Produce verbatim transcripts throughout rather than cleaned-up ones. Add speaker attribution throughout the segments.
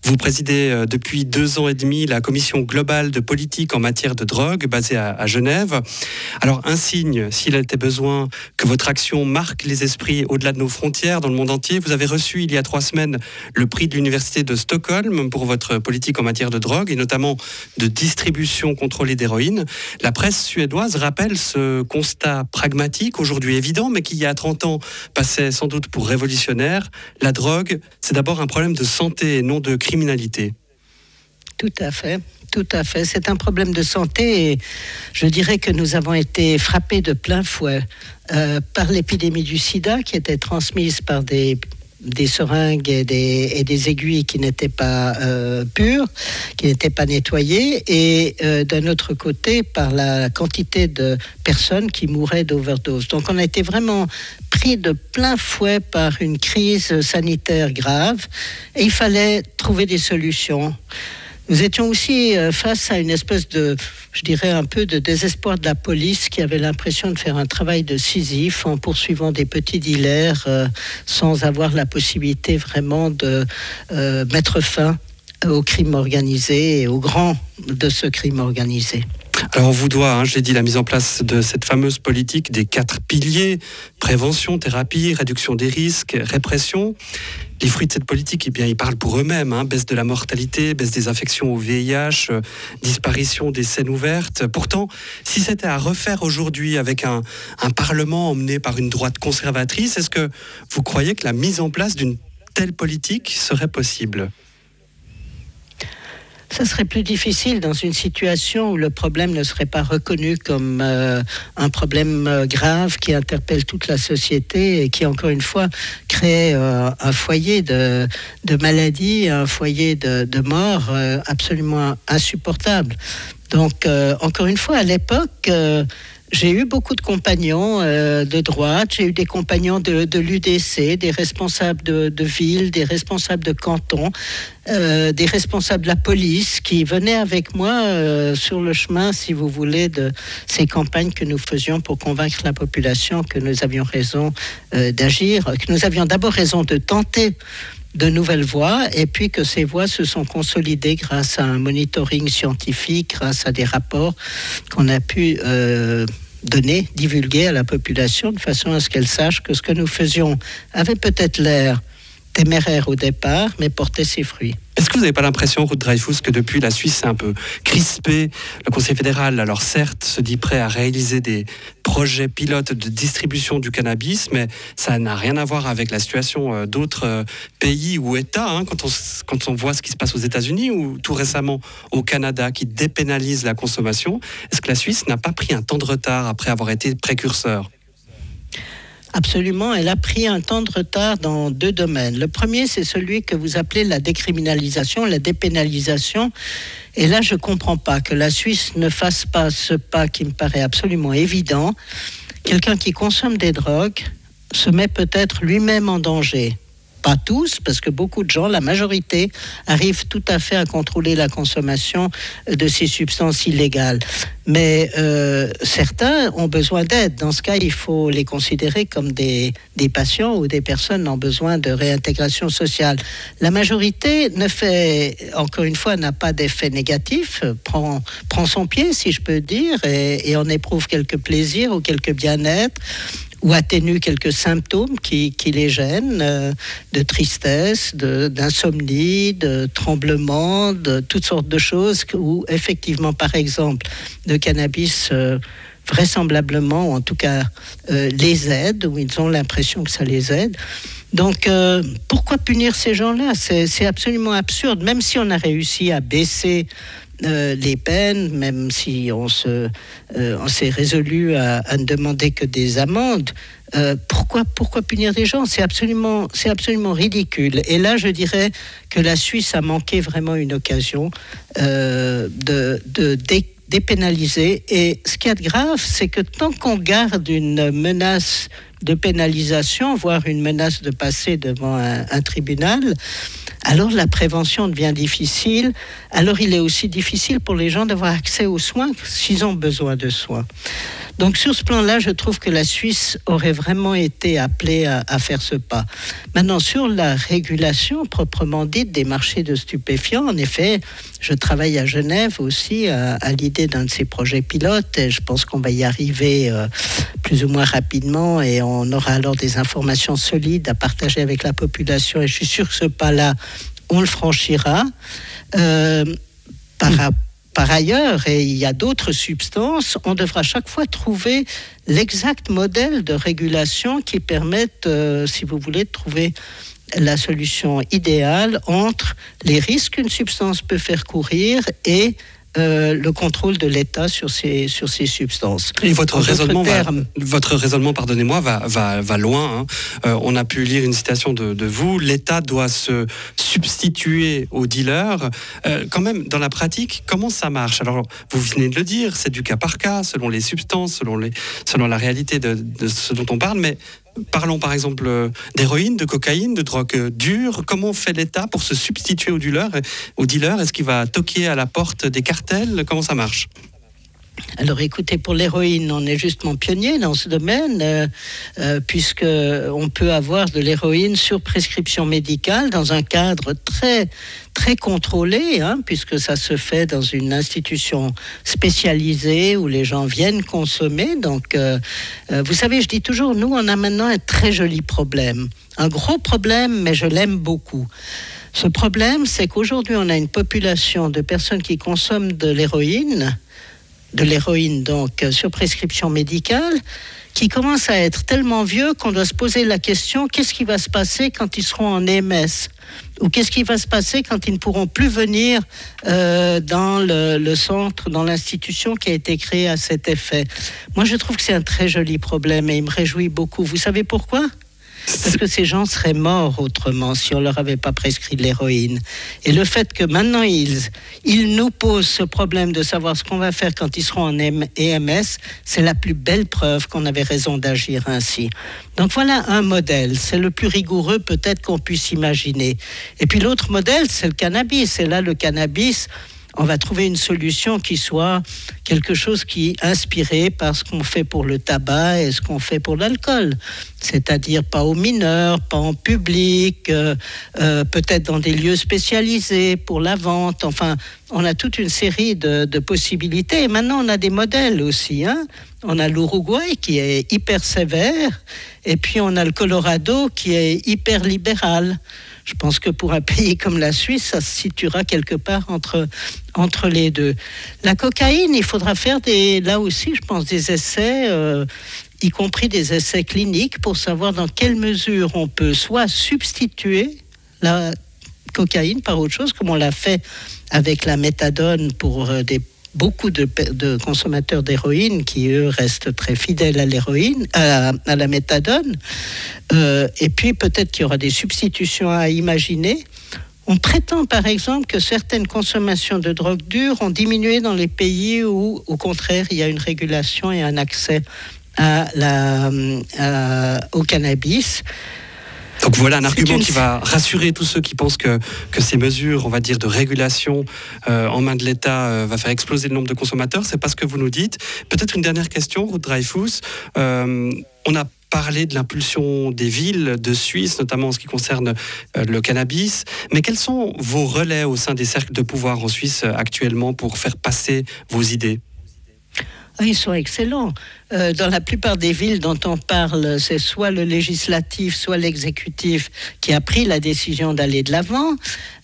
Speaker 1: Vous présidez euh, depuis deux ans et demi la commission globale de politique en matière de drogue basée à, à Genève. Alors un signe, s'il était besoin, que votre action marque les esprits au-delà de nos frontières, dans le monde entier. Vous avez reçu il y a trois semaines le prix de l'Université de Stockholm pour votre politique en matière de drogue et notamment de distribution contrôlée d'héroïne. La presse suédoise rappelle ce constat pragmatique, aujourd'hui évident, mais qui il y a trente ans passait sans doute pour révolutionnaire. La drogue, c'est d'abord un problème de santé et non de criminalité.
Speaker 2: Tout à fait, tout à fait. C'est un problème de santé et je dirais que nous avons été frappés de plein fouet euh, par l'épidémie du sida qui était transmise par des des seringues et des, et des aiguilles qui n'étaient pas euh, pures, qui n'étaient pas nettoyées, et euh, d'un autre côté par la quantité de personnes qui mouraient d'overdose. Donc on a été vraiment pris de plein fouet par une crise sanitaire grave et il fallait trouver des solutions. Nous étions aussi face à une espèce de, je dirais un peu de désespoir de la police qui avait l'impression de faire un travail de Sisyphe en poursuivant des petits dealers euh, sans avoir la possibilité vraiment de euh, mettre fin au crime organisé et au grand de ce crime organisé.
Speaker 1: Alors on vous doit, hein, je l'ai dit, la mise en place de cette fameuse politique des quatre piliers, prévention, thérapie, réduction des risques, répression. Les fruits de cette politique, eh bien, ils parlent pour eux-mêmes, hein, baisse de la mortalité, baisse des infections au V I H, euh, disparition des scènes ouvertes. Pourtant, si c'était à refaire aujourd'hui avec un, un Parlement emmené par une droite conservatrice, est-ce que vous croyez que la mise en place d'une telle politique serait possible ?
Speaker 2: Ça serait plus difficile dans une situation où le problème ne serait pas reconnu comme euh, un problème euh, grave qui interpelle toute la société et qui, encore une fois, crée euh, un foyer de, de maladie, un foyer de, de mort euh, absolument insupportable. Donc, euh, encore une fois, à l'époque... Euh, J'ai eu beaucoup de compagnons euh, de droite, j'ai eu des compagnons de, de l'U D C, des responsables de, de ville, des responsables de canton, euh, des responsables de la police qui venaient avec moi euh, sur le chemin, si vous voulez, de ces campagnes que nous faisions pour convaincre la population que nous avions raison euh, d'agir, que nous avions d'abord raison de tenter de nouvelles voies, et puis que ces voies se sont consolidées grâce à un monitoring scientifique, grâce à des rapports qu'on a pu euh, donner, divulguer à la population, de façon à ce qu'elle sache que ce que nous faisions avait peut-être l'air téméraire au départ, mais portait ses fruits.
Speaker 1: Est-ce que vous n'avez pas l'impression, Ruth Dreyfus, que depuis la Suisse s'est un peu crispée ? Le Conseil fédéral, alors certes, se dit prêt à réaliser des projets pilotes de distribution du cannabis, mais ça n'a rien à voir avec la situation d'autres pays ou États, hein, quand, on, quand on voit ce qui se passe aux États-Unis ou tout récemment au Canada, qui dépénalise la consommation. Est-ce que la Suisse n'a pas pris un temps de retard après avoir été précurseur ?
Speaker 2: Absolument, elle a pris un temps de retard dans deux domaines. Le premier, c'est celui que vous appelez la décriminalisation, la dépénalisation. Et là, je ne comprends pas que la Suisse ne fasse pas ce pas qui me paraît absolument évident. Quelqu'un qui consomme des drogues se met peut-être lui-même en danger. Pas tous, parce que beaucoup de gens, la majorité, arrivent tout à fait à contrôler la consommation de ces substances illégales. Mais euh, certains ont besoin d'aide. Dans ce cas, il faut les considérer comme des, des patients ou des personnes en besoin de réintégration sociale. La majorité ne fait, encore une fois, n'a pas d'effet négatif, prend, prend son pied, si je peux dire, et, et en éprouve quelques plaisirs ou quelques bien-être, ou atténue quelques symptômes qui, qui les gênent, euh, de tristesse, de, d'insomnie, de tremblement, de toutes sortes de choses, où effectivement, par exemple, le cannabis euh, vraisemblablement, ou en tout cas euh, les aide, où ils ont l'impression que ça les aide. Donc, euh, pourquoi punir ces gens-là ? c'est, c'est absolument absurde, même si on a réussi à baisser Euh, les peines, même si on, se, euh, on s'est résolu à, à ne demander que des amendes, euh, pourquoi, pourquoi punir des gens ? C'est absolument, c'est absolument ridicule. Et là, je dirais que la Suisse a manqué vraiment une occasion euh, de, de dé, dépénaliser. Et ce qui est grave, c'est que tant qu'on garde une menace de pénalisation, voire une menace de passer devant un, un tribunal, alors la prévention devient difficile. Alors il est aussi difficile pour les gens d'avoir accès aux soins s'ils ont besoin de soins. Donc sur ce plan-là, je trouve que la Suisse aurait vraiment été appelée à, à faire ce pas. Maintenant, sur la régulation proprement dite des marchés de stupéfiants, en effet, je travaille à Genève aussi à, à l'idée d'un de ces projets pilotes et je pense qu'on va y arriver euh, plus ou moins rapidement et on aura alors des informations solides à partager avec la population et je suis sûr que ce pas-là, on le franchira. Euh, par rapport Par ailleurs, et il y a d'autres substances, on devra chaque fois trouver l'exact modèle de régulation qui permette, euh, si vous voulez, de trouver la solution idéale entre les risques qu'une substance peut faire courir et Euh, le contrôle de l'État sur ces, sur ces substances.
Speaker 1: Et votre raisonnement, va, votre raisonnement, pardonnez-moi, va, va, va loin. Hein. Euh, on a pu lire une citation de, de vous. L'État doit se substituer aux dealers. Euh, quand même, dans la pratique, comment ça marche? Alors, vous venez de le dire, c'est du cas par cas, selon les substances, selon, les, selon la réalité de, de ce dont on parle, mais parlons par exemple d'héroïne, de cocaïne, de drogue dure. Comment fait l'État pour se substituer aux dealers, aux dealers? Est-ce qu'il va toquer à la porte des cartels? Comment ça marche?
Speaker 2: Alors écoutez, pour l'héroïne, on est justement pionnier dans ce domaine, euh, euh, puisqu'on peut avoir de l'héroïne sur prescription médicale dans un cadre très, très contrôlé, hein, puisque ça se fait dans une institution spécialisée où les gens viennent consommer. Donc, euh, euh, vous savez, je dis toujours, nous, on a maintenant un très joli problème. Un gros problème, mais je l'aime beaucoup. Ce problème, c'est qu'aujourd'hui, on a une population de personnes qui consomment de l'héroïne, de l'héroïne donc sur prescription médicale, qui commence à être tellement vieux qu'on doit se poser la question, qu'est-ce qui va se passer quand ils seront en E M S? Ou qu'est-ce qui va se passer quand ils ne pourront plus venir euh, dans le, le centre, dans l'institution qui a été créée à cet effet? Moi, je trouve que c'est un très joli problème et il me réjouit beaucoup. Vous savez pourquoi ? Parce que ces gens seraient morts autrement si on ne leur avait pas prescrit de l'héroïne. Et le fait que maintenant ils, ils nous posent ce problème de savoir ce qu'on va faire quand ils seront en E M S, c'est la plus belle preuve qu'on avait raison d'agir ainsi. Donc voilà un modèle, c'est le plus rigoureux peut-être qu'on puisse imaginer. Et puis l'autre modèle, c'est le cannabis. Et là, le cannabis, on va trouver une solution qui soit quelque chose qui est inspiré par ce qu'on fait pour le tabac et ce qu'on fait pour l'alcool. C'est-à-dire pas aux mineurs, pas en public, euh, euh, peut-être dans des lieux spécialisés pour la vente. Enfin, on a toute une série de, de possibilités. Et maintenant, on a des modèles aussi, hein. On a l'Uruguay qui est hyper sévère et puis on a le Colorado qui est hyper libéral. Je pense que pour un pays comme la Suisse, ça se situera quelque part entre, entre les deux. La cocaïne, il faudra faire des, là aussi, je pense, des essais, euh, y compris des essais cliniques, pour savoir dans quelle mesure on peut soit substituer la cocaïne par autre chose, comme on l'a fait avec la méthadone pour euh, des beaucoup de, de consommateurs d'héroïne qui, eux, restent très fidèles à l'héroïne, à, à la méthadone. Euh, et puis, peut-être qu'il y aura des substitutions à imaginer. On prétend, par exemple, que certaines consommations de drogue dure ont diminué dans les pays où, au contraire, il y a une régulation et un accès à la, à, au cannabis.
Speaker 1: Donc voilà un argument qui va rassurer tous ceux qui pensent que, que ces mesures, on va dire, de régulation euh, en main de l'État euh, va faire exploser le nombre de consommateurs. C'est pas ce que vous nous dites. Peut-être une dernière question, Ruth Dreyfus. Euh, on a parlé de l'impulsion des villes de Suisse, notamment en ce qui concerne euh, le cannabis. Mais quels sont vos relais au sein des cercles de pouvoir en Suisse euh, actuellement pour faire passer vos idées ?
Speaker 2: Ah, ils sont excellents. Euh, dans la plupart des villes dont on parle, c'est soit le législatif, soit l'exécutif qui a pris la décision d'aller de l'avant.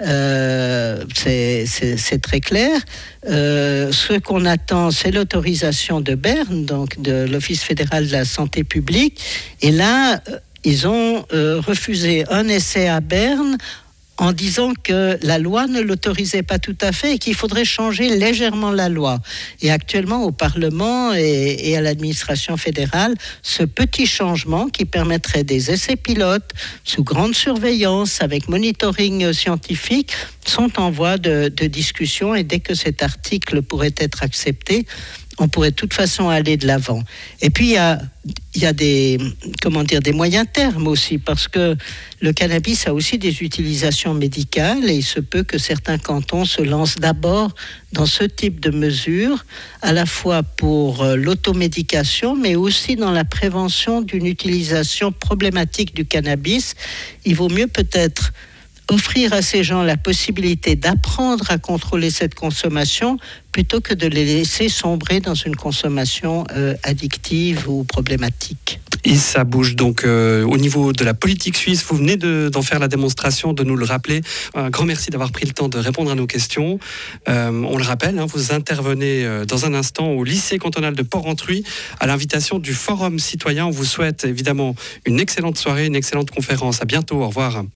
Speaker 2: Euh, c'est, c'est, c'est très clair. Euh, ce qu'on attend, c'est l'autorisation de Berne, donc de l'Office fédéral de la santé publique. Et là, ils ont euh, refusé un essai à Berne en disant que la loi ne l'autorisait pas tout à fait et qu'il faudrait changer légèrement la loi. Et actuellement, au Parlement et, et à l'administration fédérale, ce petit changement qui permettrait des essais pilotes sous grande surveillance, avec monitoring scientifique, sont en voie de, de discussion. Et dès que cet article pourrait être accepté, on pourrait de toute façon aller de l'avant. Et puis il y a, il y a des, comment dire, des moyens termes aussi, parce que le cannabis a aussi des utilisations médicales et il se peut que certains cantons se lancent d'abord dans ce type de mesures, à la fois pour euh, l'automédication, mais aussi dans la prévention d'une utilisation problématique du cannabis. Il vaut mieux peut-être offrir à ces gens la possibilité d'apprendre à contrôler cette consommation plutôt que de les laisser sombrer dans une consommation euh, addictive ou problématique.
Speaker 1: Et ça bouge donc euh, au niveau de la politique suisse. Vous venez de, d'en faire la démonstration, de nous le rappeler. Un grand merci d'avoir pris le temps de répondre à nos questions. Euh, on le rappelle, hein, vous intervenez euh, dans un instant au lycée cantonal de Porrentruy à l'invitation du Forum citoyen. On vous souhaite évidemment une excellente soirée, une excellente conférence. À bientôt. Au revoir.